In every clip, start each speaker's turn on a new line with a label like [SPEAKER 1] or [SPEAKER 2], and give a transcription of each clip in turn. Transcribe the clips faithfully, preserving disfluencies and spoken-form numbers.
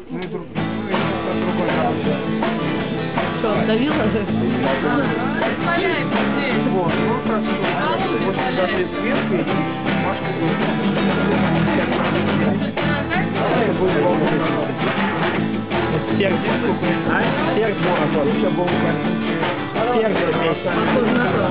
[SPEAKER 1] Ну и друг, ну и другой народ.
[SPEAKER 2] Что, давила?
[SPEAKER 1] Вот, ну так что, можно зажать сверху и Машку
[SPEAKER 3] Всех дисков, а? Всех дисков, еще был всех дисков.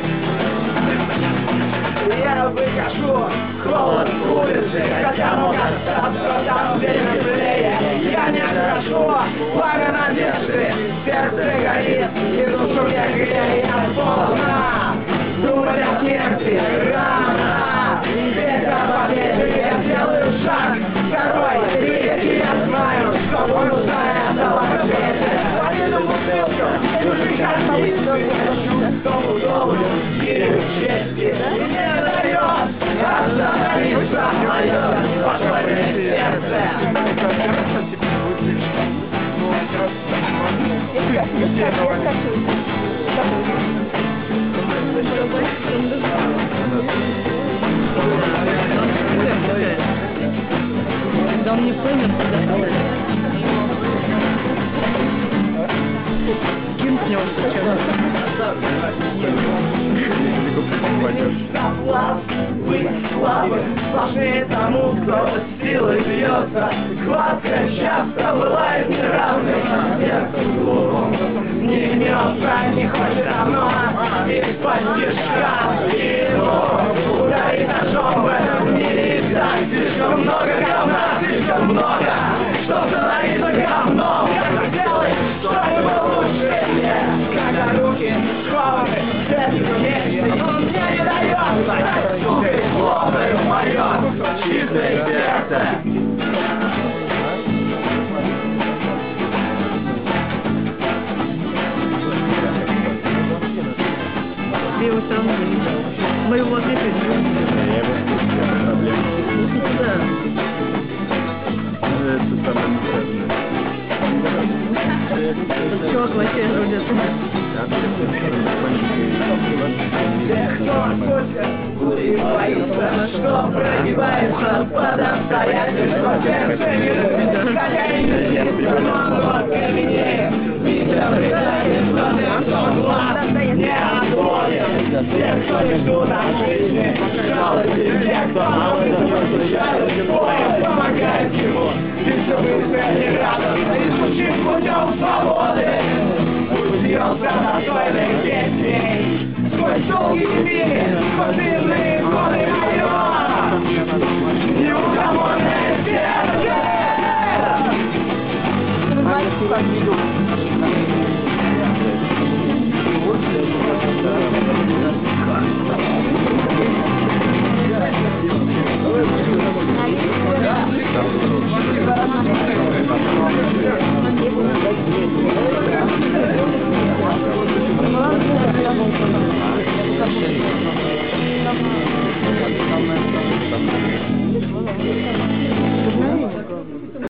[SPEAKER 4] Я выкажу холод улицы, хотя мог остаться там, где не жалея. Я не отражу пламя надежды, сердце горит, и душу мне греет. Я поздно думать о смерти, рано. Ветер победы, я делаю шаг, второй, третий, я знаю, что пустая дала ответы. Один бутылку, и уже кажется, выставить стопудовую гирю чести. Не дает остановиться мое покорное сердце.
[SPEAKER 2] Когда он не поймет, куда кинь с него сейчас.
[SPEAKER 4] Быть слабым сложнее тому, кто силой бьется. Хватка часто бывает неравной, сердце глупым не гнется, не хочет давно из-под тишка его ударить ножом в этом мире. И так слишком много говна, слишком много, что становится говном. Как сделать, чтобы было лучше мне, когда руки скованы цепью вечной. Он мне не дает стать сукой, словно мое чистое сердце.
[SPEAKER 2] Ты его все равно не видел. Мы его ответили.
[SPEAKER 3] Я его слышу, это проблема.
[SPEAKER 2] Да.
[SPEAKER 3] Это самое неприятное.
[SPEAKER 2] Чувак вообще вроде
[SPEAKER 4] Тех, кто хочет, будет боится, что прогибается под обстоятельства. Сердце не любит, хотя и не сердце, но вот каменеет. Видя предательство, но глаз не отводит. Тех, кто не ждут от жизни жалости, тех, кто случаются боем, помогает ему. И все быстро и радостно, и звучит путем свободы. Пусть бьется достойных песней, сквозь долгие мили, сквозь длинные годы мое неугомонное сердце.